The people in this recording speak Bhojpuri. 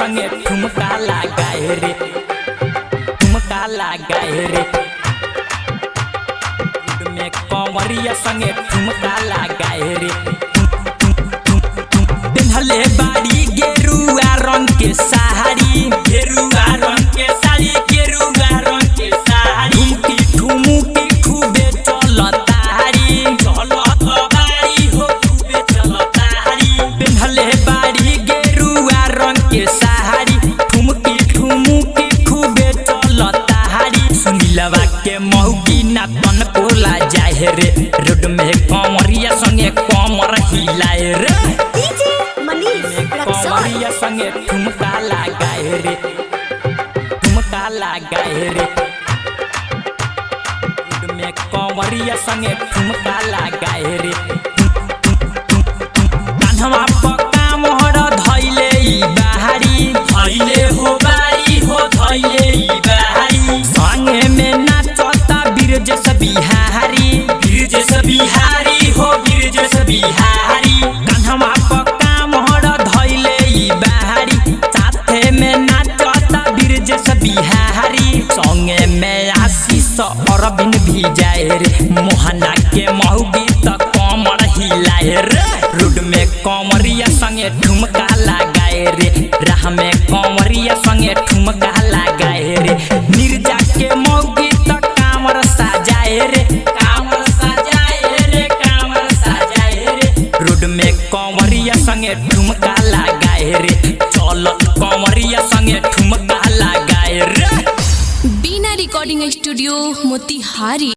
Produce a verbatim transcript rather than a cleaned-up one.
संगे ठुमका लगाए रे ठुमका लगाए रे में कंवरिया संगे ठुमका लगाए रे पिन्हले बाड़ी गेरुआ रंग के साड़ी गेरुआ रंग के साड़ी गेरुआ रंग के साड़ी ठुमकी ठुमुकी खूबे चलताड़ी चलत बाड़ी हो खूबे चलताड़ी पिन्हले बाड़ी गेरुआ रंग के साड़ी ठुमकी ठुमुकी खूबे चलताड़ी सुनीलवा के मौगी ना तन कोला जाए रे रोड में कंवरिया संगे कमर हिलाए रे कंवरिया संगे ठुमका लगाए रे ठुमका लगाए रे में कंवरिया संगे ठुमका लगाए रे कान्हवा पक्का मोहर धइले ई बाहरी धइले हो बारी हो धइले ई बाहरी संगे में नाचता बिरजस बिहारी बिरजस बिहारी हो बिरजस बिहारी कान्हवा पक्का मोहर धइले ई बाहरी साथे में नाचता बिरजस बिहारी संगे में आशीष अरविंद भी जाए रे मोहना के मौगी त कमर हिलाए रे रोड में कंवरिया संगे ठुमका लगाए रे राह में कंवरिया संगे ठुमका लगाए रे निर्जा के मौगी त कांवर सजाए रे कांवर सजाए रे कांवर सजाए रे रोड में कंवरिया संगे ठुमका लगाए रे चलत कंवरिया संगे ठुमका लगाए रे बीना रिकॉर्डिंग स्टूडियो मोतिहारी।